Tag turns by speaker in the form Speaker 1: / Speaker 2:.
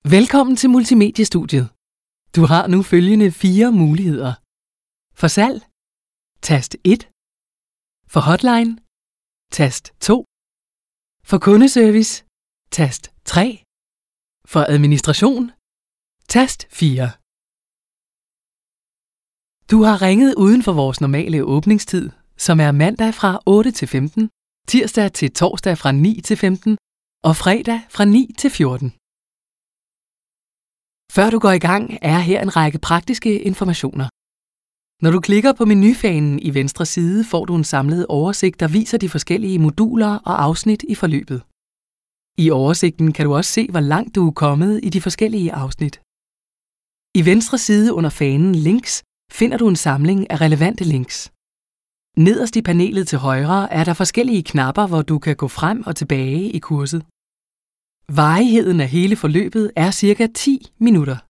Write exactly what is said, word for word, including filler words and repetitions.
Speaker 1: Velkommen til Multimediestudiet. Du har nu følgende fire muligheder. For salg, tast et. For hotline, tast to. For kundeservice, tast tre. For administration, tast fire. Du har ringet uden for vores normale åbningstid, som er mandag fra otte til femten, tirsdag til torsdag fra ni til femten og fredag fra ni til fjorten. Før du går i gang, er her en række praktiske informationer. Når du klikker på menufanen i venstre side, får du en samlet oversigt, der viser de forskellige moduler og afsnit i forløbet. I oversigten kan du også se, hvor langt du er kommet i de forskellige afsnit. I venstre side under fanen Links finder du en samling af relevante links. Nederst i panelet til højre er der forskellige knapper, hvor du kan gå frem og tilbage i kurset. Varigheden af hele forløbet er cirka ti minutter.